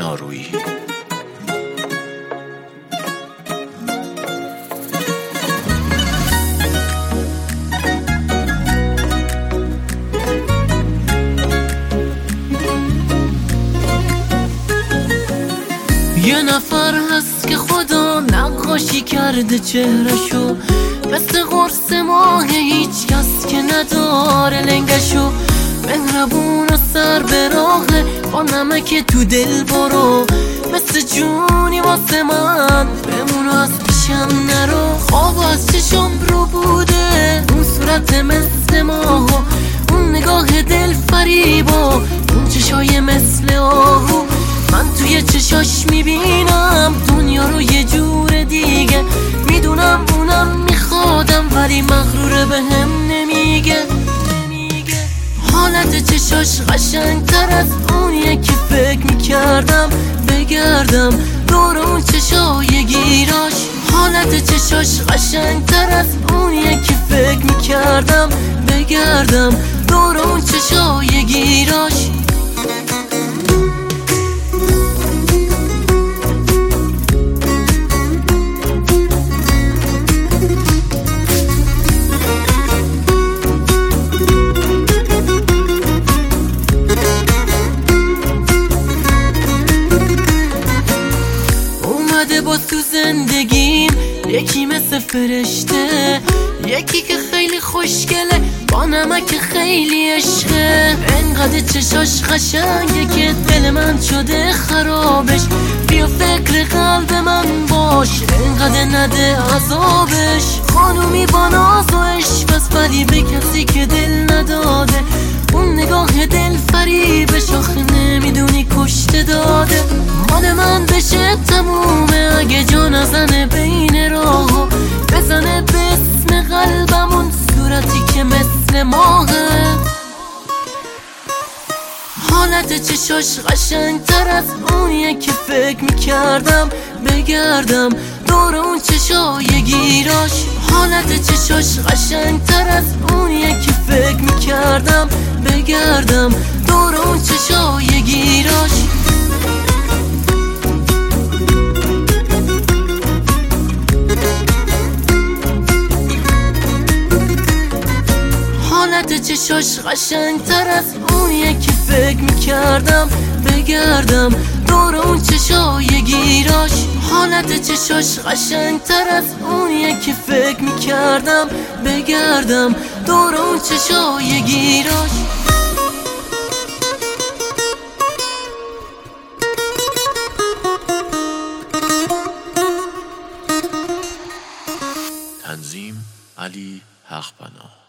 دارویی. یه نفر هست که خدا نقاشی کرده چهرشو، مثل قرص ماه هیچ کس که نداره لنگشو. مهربون و سر به راهه با نمک تو دل برو، مثل جونی واسه من بمون و از پیشم نرو. خواب از چشم رو بوده اون صورت مثل ماه، اون نگاه دل فریبا، اون چشای مثل آهو. من توی چشاش میبینم دنیا رو یه جور دیگه، میدونم اونم میخوادم ولی مغروره به هم نمیگه. حالت چشاش قشنگ تر از اونیه که فکر میکردم بگردم دور اون چشای گیراش. حالت چشاش قشنگ تر از اونیه که فکر میکردم بگردم دور اون چشای گیراش. با تو زندگیم یکی مثل فرشته، یکی که خیلی خوشگله با نمک خیلی عشقه. انقدر چشاش قشنگه که دل من شده خرابش، بیا فکر قلب من باش انقدر نده عذابش. خانومی با ناز و عشق بس ولی به کسی که دل نداده، اون نگاه دل فریبش آخه نمیدونی کشته داده. مال من بشه تمومه اگه جا نزنه بین راهو، بزنه به اسم قلبم اون صورتی که مثل ماهه. حالت چشاش قشنگ تر از اونیه که فکر میکردم بگردم دور اون چشای گیراش. حالت چشاش قشنگ تر از اونیه که فکر میکردم بگردم دور اون چشای گیراش. حالت چشاش قشنگ تر از اونیه که فکر میکردم بگردم دور اون چشای گیراش. حالت چشاش قشنگ تر از اونیه که فکر میکردم بگردم دور اون چشای گیراش. تنظیم علی حقپناه.